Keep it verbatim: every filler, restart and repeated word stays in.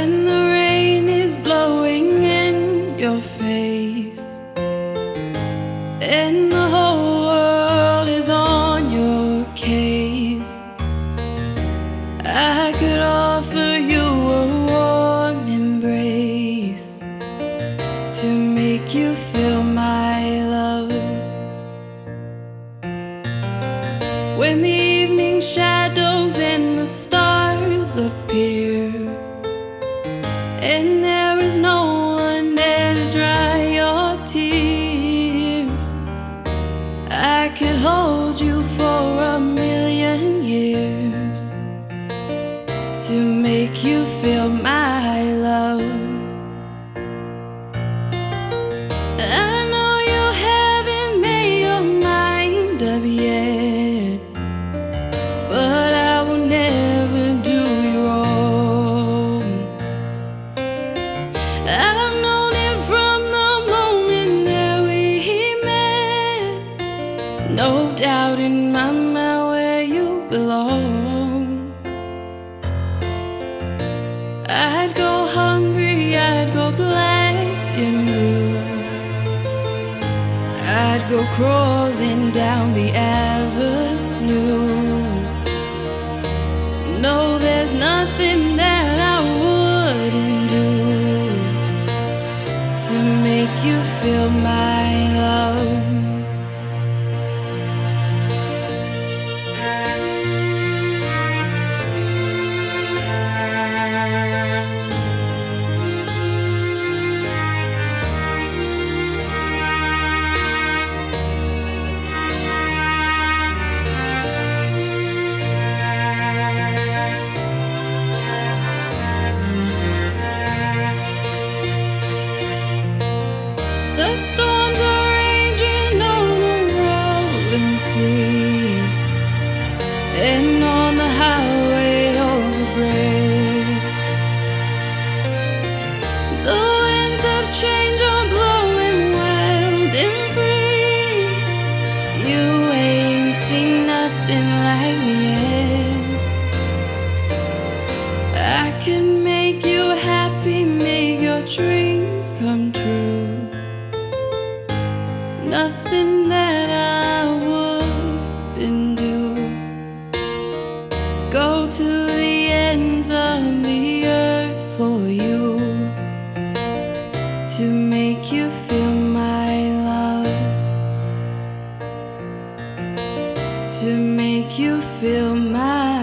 when the rain is blowing in your face and the whole world is on your case. I could offer you a warm embrace to make you feel my love. When the evening shadows and the stars appear and there is no one there to dry your tears, I could hold you for a million years to make you feel my love. I know you haven't made your mind up yet, but I will never do you wrong. I've known it from the moment that we met. No doubt in my mind where you belong. I'd go hungry, I'd go black and blue, I'd go crawling down the avenue. No, there's nothing that I wouldn't do to make you feel my love. The storms are raging on the rolling sea and on the highway over gray. The winds of change are blowing wild and free. You ain't seen nothing like me yet. I can make you happy, make your dreams come true. Nothing that I wouldn't do. Go to the ends of the earth for you to make you feel my love, to make you feel my